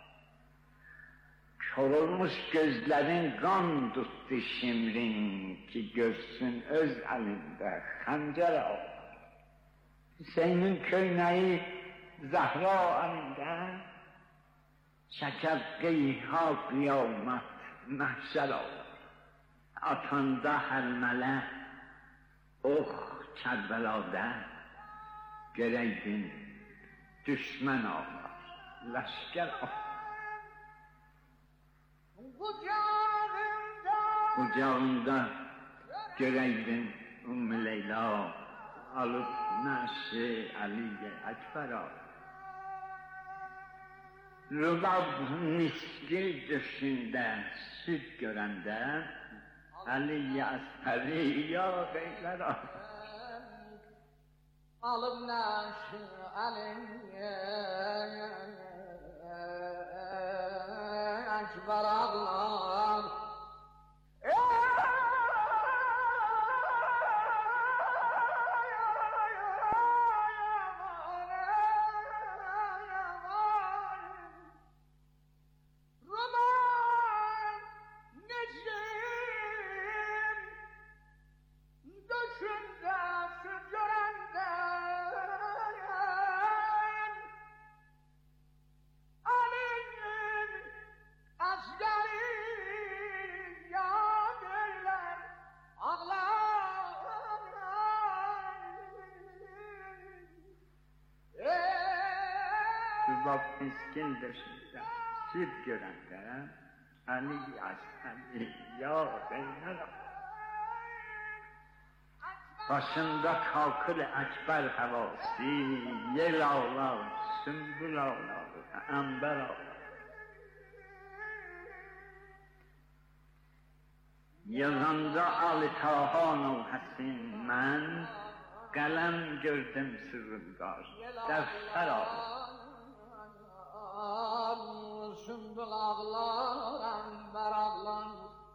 Korulmuş gözlərin qan tutdu şimrin ki, görsün öz əlində xəncər alır. Hüseynin köynəyi Zəhra əlində çəkər qeyha qiyamət məhşər alır. Atanda həlmələ ox Kərbəladə gərəkdin düşmən alır, ləşkər alır. Qucağında görəydin Ümmü Leyla alıp nəşi Əliyə Əkbər al. Rüqab miski döşündə süd görəndə Əliyə Əsəri ya beylər al. Alıb nəşi Əliyə Əkbər ağlar. Rübab miskin döşündə süd görəndə Ali Əsəri ya Zeynəb başında kalkır Ekber havası, yel ağlar, sümbül ağlar, ember ağlar. Yazanda Ali Tahan-ı Həsin mən qələm gördüm sırrımdar, dəftər ağlar. Sümbül ağlar, ember ağlar.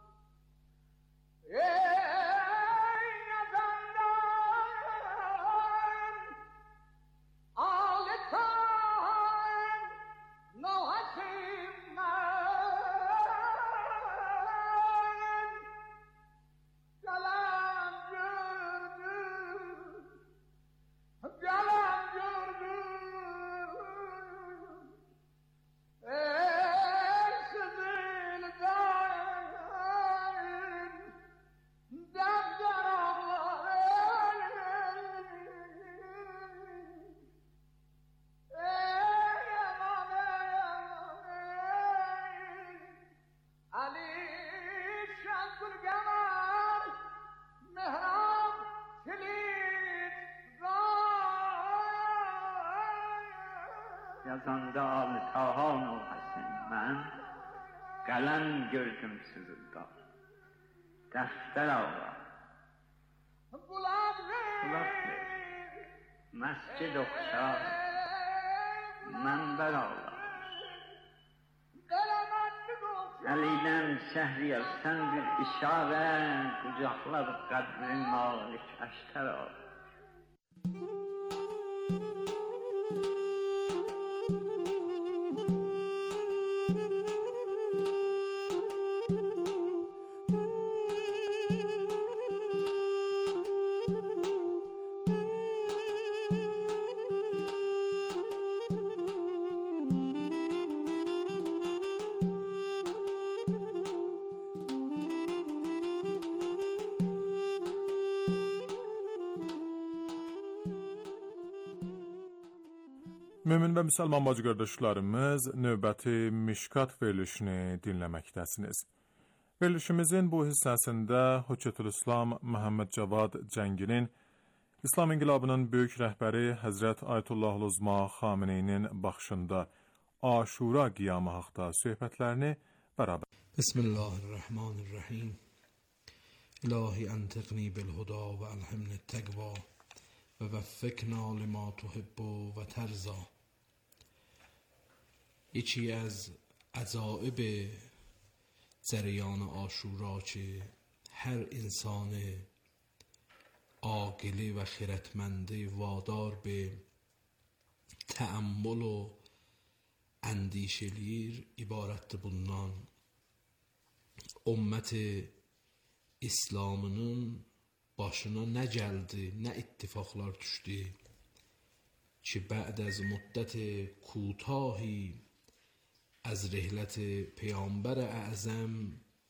Yazanda Ali Tahan-ı Həsin mən qələm gördüm sırrımda, dəftər ağlar. Bulaq ver, məscid oxşar, mənbər ağlar. Əlidən şəhri sən bir işarə, qucaqlar qədrin malik əştər ağlar. Mömin və müsəlman bacı qardaşlarımız, növbəti Mişkat verilişini dinləməkdəsiniz. Verilişimizin bu hissəsində Höccətülislam Məhəmməd Cavad Cənginin, İslam İnqilabının böyük rəhbəri Həzrət Ayətullah Xameneyinin baxışında Aşura qiyamı haqda söhbətlərini bərabər. Bismillahirrahmanirrahim. İlahi əntiqni bil-huda və əlhimni təqva və vəffikna lima tuhibbu və tərza. یکی از عجایب جریان عاشورا که هر انسان عاقلی و خردمندی وادار به تأمل و اندیشلیر ibarətdir bundan. Ümmət İslamının başına nə gəldi, nə ittifaqlar düşdü ki, بعد از مدت کوتاهی از رحلت پیامبر اعظم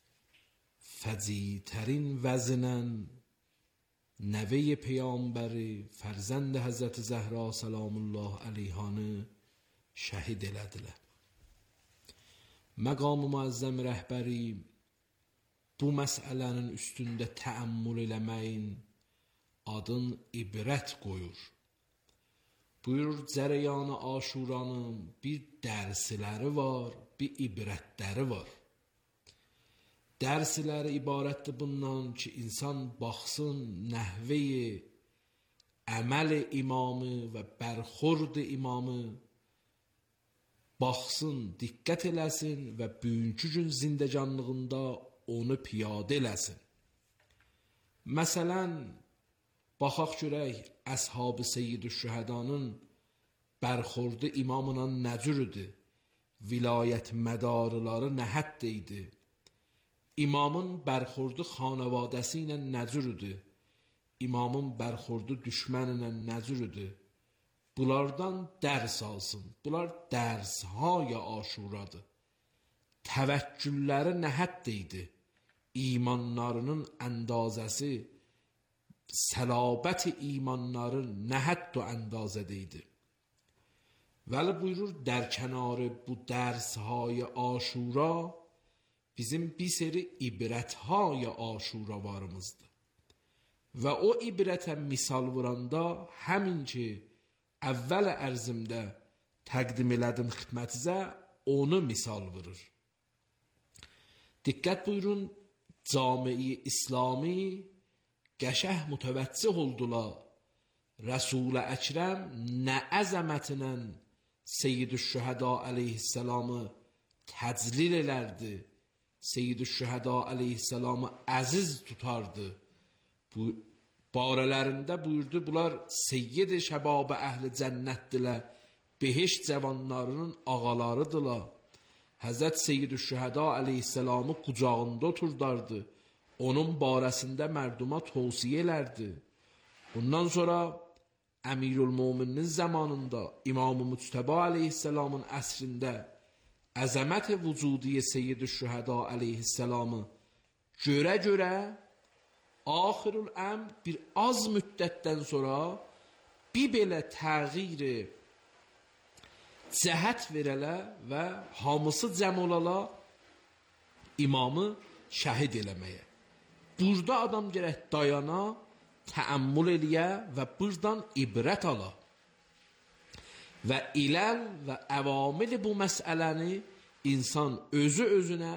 فضیلترین وزنن نوه پیامبر فرزند حضرت زهرا سلام الله علیها şəhid elədilər. Məqam-ı Muəzzəm rəhbəri bu məsələnin üstündə təəmmül eləməyin adın ibrət qoyur. Buyurur, cərəyanı Aşuranın bir dərsləri var, bir ibrətləri var. Dərsləri ibarətdir bundan ki, insan baxsın nəhvəyi əməl imamı və bərxurd imamı, baxsın, diqqət eləsin və bugünkü gün zindəcanlığında onu piyadə eləsin. Məsələn, baxaq görək, Əshab-ı Seyyid-i Şühədanın bərxurdu imamına nə cürüdür? Vilayət mədarları nə hədd idi? İmamın bərxurdu xanavadəsi ilə nə cürüdür? İmamın bərxurdu düşmənlə nə cürüdür? Bunlardan dərs alsın. Bunlar dərshay Aşuradır. Təvəkkülləri nə hədd idi? İmanlarının əndazəsi, səlabət imanların nə hədd o əndazədə idi? ولی buyurur در کنار bu dersهای آشورا bizim bir seri ibretهای آشوراvarımızdır. Və o ibrətə misal vuranda həmin ki əvvəl ərzimdə təqdim elədim xidmətinizə onu misal vurur. Diqqət buyurun, cami-i İslami qəşəh mütəvəccih oldular. Rəsul-i Əkrəm nə əzəmətinə Seyyid-ü-Şühəda əleyhisselamı təclil elərdi. Seyyid-ü-Şühəda əleyhisselamı əziz tutardı. Bu barələrində buyurdu, bunlar Seyyid-i Şəbab-ı Əhl-i Cənnətdilər, behişt cavanlarının ağalarıdırlar. Həzrət Seyyid-ü-Şühəda əleyhisselamı qucağında oturdardı. Onun barəsində mərduma tövsiyə elərdi. Bundan sonra Əmirül-Möminin zamanında İmam-ı Müctəba əleyhisselamın əsrində əzəmət-i vücudiyyə Seyyid-ü-Şühəda əleyhisselamı görə-görə axirül əmr bir az müddətdən sonra bir belə təğyiri cəhət verələ və hamısı cəm olala imamı şəhid eləməyə. Burada adam gərək dayana, təəmmül eləyə və buradan ibrət ala. Və iləl və əvamil bu məsələni insan özü özünə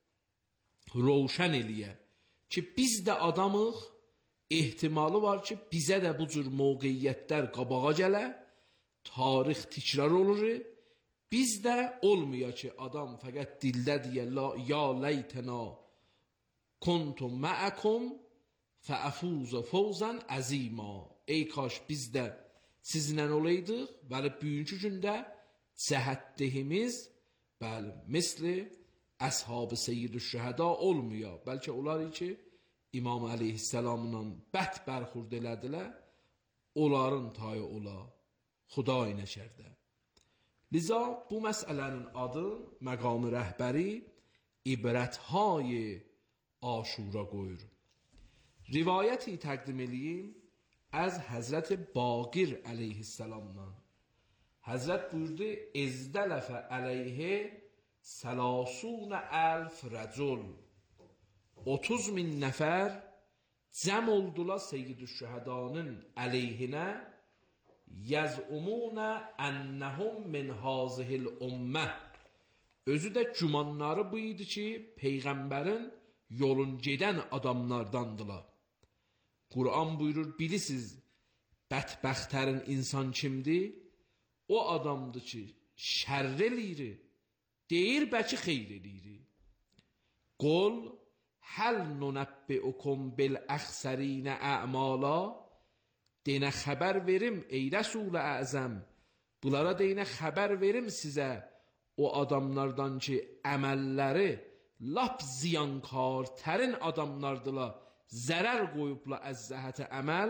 roşən eləyə. Ki biz də adamıq, ehtimalı var ki bizə də bu cür mövqeyyətlər qabağa gələ, tarix təkrar olur. Biz də olmuyor ki adam fəqət dildə deyə ya leytena kuntum ma'akum fa'afuza fawzan azima. Ey kaş biz də sizinlə olaydıq, bəli bugünkü gündə cəhəddihimiz bəli misli Əshab-ı Seyyid-ü-Şühəda olmuyor. Bəlkə onlar ki İmam əleyhisselamla bət bərxurd elədilər, onların tayı ola, Xuday nəşərdə. Liza bu məsələnin adı məqam-ı rəhbəri ibrəthay Aşura qoyur. Rivayəti təqdim eləyim az Həzrət Baqir əleyhisselamdan. Həzrət buyurdu, ezdələfə əleyhi Səlasunə əlf rəcul otuz min nəfər cəm oldular Seyyid-ü-Şühədanın əleyhinə yəz'umunə ennəhum min hazihil ümmə. Özü də gümanları bu idi ki Peyğəmbərin yolun gedən adamlardandılar. Quran buyurur, bilirsiniz bədbəxtərin insan kimdir? O adamdır ki şərr eləyir, deyir bəlkə xeyr eləyir. Qul həl nunəbbiukum bil əxsərinə ə'mala. Deyinə xəbər verim ey Rəsul-i Əzəm, bunlara deyinə xəbər verim sizə o adamlardan ki əməlləri lap ziyankar tərin adamlardılar, zərər qoyubla əzzəhətə əməl.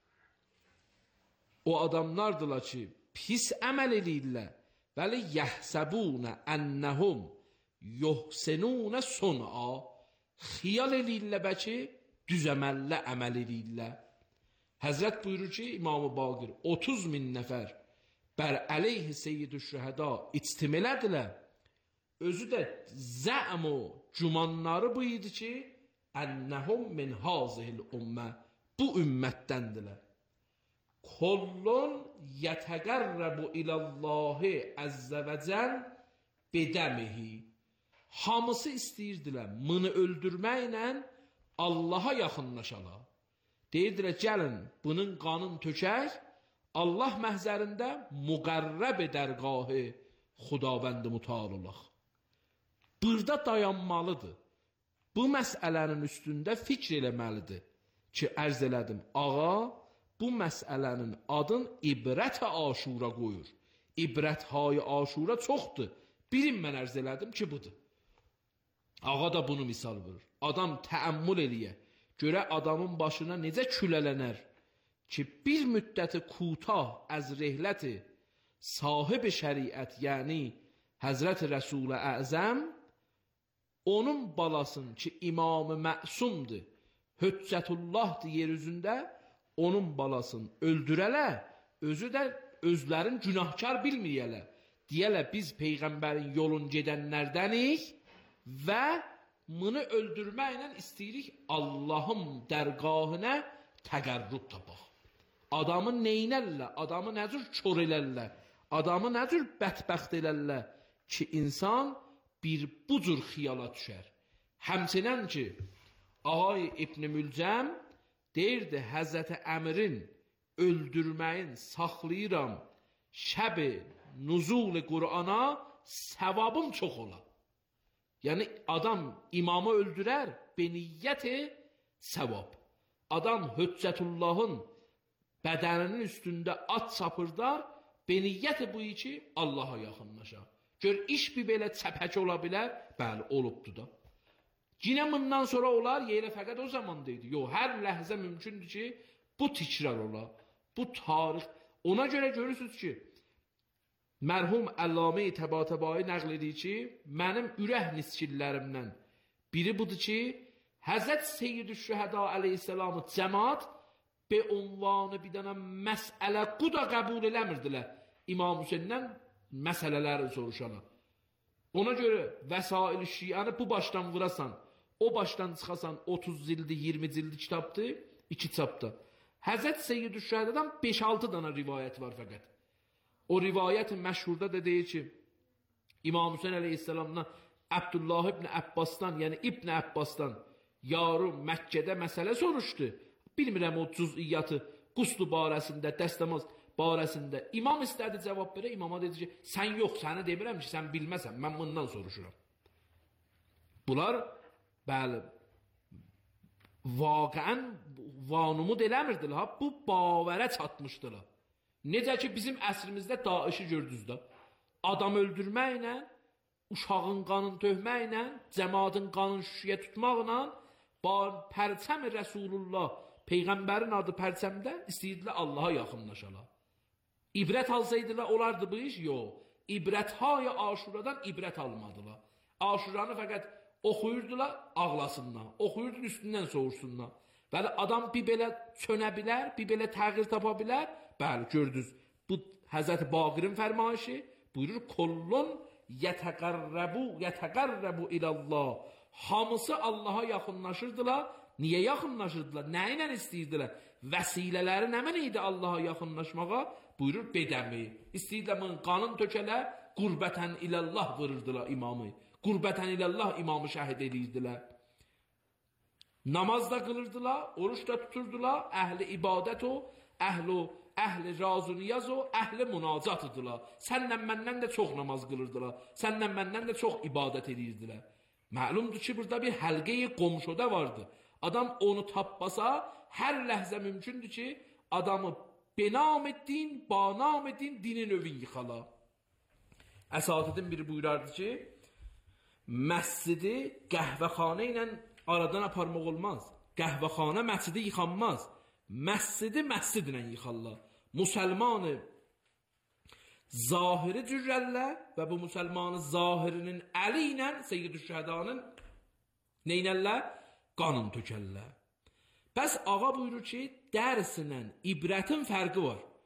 O adamlardılar ki pis əməl eləyirlər, bəli yəhsəbunə ennəhum yuhsinunə sun'a, xiyal eləyirlər bəlkə düz əməllə əməl eləyirlər. Həzrət buyurur ki İmam-ı Baqir otuz min nəfər bər əleyhi Seyyid-ü-Şühəda içtim elədilər. Özü də zəm o gümanları bu idi ki ennəhum min hazihil ümmə, bu ümmətdəndirlər. Kullun yətəqərrəbu ilallahi əzzə və cəl bedəmihi. Hamısı istəyirdilər mını öldürməklə Allaha yaxınlaşalar. Deyirdilər, gəlin bunun qanın tökək, Allah məhzərində müqərrəb dərgahı Xudabənd-i Mütəal olaq. Burada dayanmalıdır. Bu məsələnin üstündə fikr eləməlidir ki, ərz elədim, ağa bu məsələnin adın ibrət-i Aşura qoyur. İbrət-hay Aşura çoxdur. Birin mən ərz elədim ki, budur. Ağa da bunu misal vurur. Adam təəmmül eləyə, görə adamın başına necə külələnər ki, bir müddəti kutah əz rehləti sahib-i şəriət, yəni Həzrət Rəsul-i Əzəm, onun balasın ki, İmam-ı Məsumdur, Hüccətullahdır yer üzündə, onun balasını öldürələ, özü də özlərin günahkar bilməyələr. Deyələr, biz Peyğəmbərin yolun gedənlərdənik və bunu öldürməklə istəyirik Allahın dərgahına təqərrüb tapaq. Adamı neynərlər, adamı nə cür kör elərlər, adamı nə cür bədbəxt elərlər ki, insan bir bu cür xiyala düşər. Həmçinin ki, Ağay İbn Mülcəm deyirdi, Həzrəti Əmirin öldürməyin saxlayıram şəb-i nuzul-i Qur'ana səvabım çox ola. Yəni, adam imamı öldürər, beniyyəti səvab. Adam Höccətullahın bədəninin üstündə at çapırdar, beniyyəti bu ki, Allaha yaxınlaşar. Gör, iş bir belə çəpək ola bilər, bəli, olubdur da. Yine bundan sonra olar, yelə fəqət o zaman deydi. Yox, hər ləhzə mümkündür ki, bu tikrar ola, bu tarix. Ona görə görürsünüz ki, mərhum Əllamə-i Təbatəbai nəql edir ki, mənim ürək niskillərimdən biri budur ki, Həzrət Seyyid-ü-Şühəda əleyhisselamı cəmaat be unvanı bir dənə məsələ quda qəbul eləmirdilər. İmam Hüseyndən məsələləri soruşana. Ona görə vəsail-i şianı bu başdan vurasan, o başdan çıxasan otuz cildi, iyirmi cildi kitabdır, iki çapda. Həzrət Seyyid-ü-Şühədədən beş altı dana rivayət var fəqət. O rivayət məşhurda da deyir ki, İmam Hüseyin əleyhisselamdan Abdullah ibn Abbasdan, yəni İbn Abbasdan yarı Məkkədə məsələ soruşdu. Bilmirəm o cüz'iyyatı, quslu barəsində, dəstəmaz barəsində. İmam istədi cavab verə, imama dedi ki, sən yox, səni demirəm ki, sən bilməsən, mən bundan soruşuram. Bunlar, bəli, vaqəən vanumud eləmirdilər, bu bavərə çatmışdılar. Necə ki, bizim əsrimizdə Daişi gördünüz də, adam öldürməklə, uşağın qanın töhməklə, cəmadın qanın şüşüyə tutmaqla, pərçəm-i Rəsulullah, Peyğəmbərin adı pərçəmdə istəyirdilər Allaha yaxınlaşalar. İbrət alsaydılar, olardı bu iş? Yox. İbrət-hay Aşuradan ibrət almadılar. Aşuranı fəqət oxuyurdular, ağlasınlar. Oxuyurdular, üstündən soğursunlar. Bəli, adam bir belə çönə bilər, bir belə təğyir tapa bilər. Bəli, gördünüz. Bu, Həzrəti Baqirin fərmayışı buyurur, Kollun yətəqərrəbu, yətəqərrəbu ilallah. Hamısı Allaha yaxınlaşırdılar. Niyə yaxınlaşırdılar? Nə ilə istəyirdilər? Vəsilələri nə mən idi Allaha yaxınlaşmağa? Buyurur, bedəmi. İstəyirdilər, mən qanın tökələ, qurbətən ilallah vırırdılar imamı. Qurbətən ilallah imamı şəhid edirdilər. Namaz da qılırdılar, oruç da tuturdular, əhli ibadət o, əhli, əhli razı niyaz o, əhli münacat idilar. Sənlə məndən də çox namaz qılırdılar, sənlə məndən də çox ibadət edirdilər. Məlumdur ki, burada bir həlqə-i qomşuda vardı. Adam onu tapmasa, hər ləhzə mümkündür ki, adamı benam etdin, banam etdin, dinin övün yıxala. Əsatidin biri buyurardı ki, məscidi qəhvəxanə ilə aradan aparmaq olmaz. Qəhvəxanə məscidi yıxanmaz. Məscidi məscid ilə yıxarlar. Müsəlmanı zahiri cürrəllər və bu müsəlmanı zahirinin əli ilə Seyyid-ü-Şühədanın neynərlər? Qanın tökərlər. Bəs ağa buyurur ki, dərsinlə ibrətin fərqi var.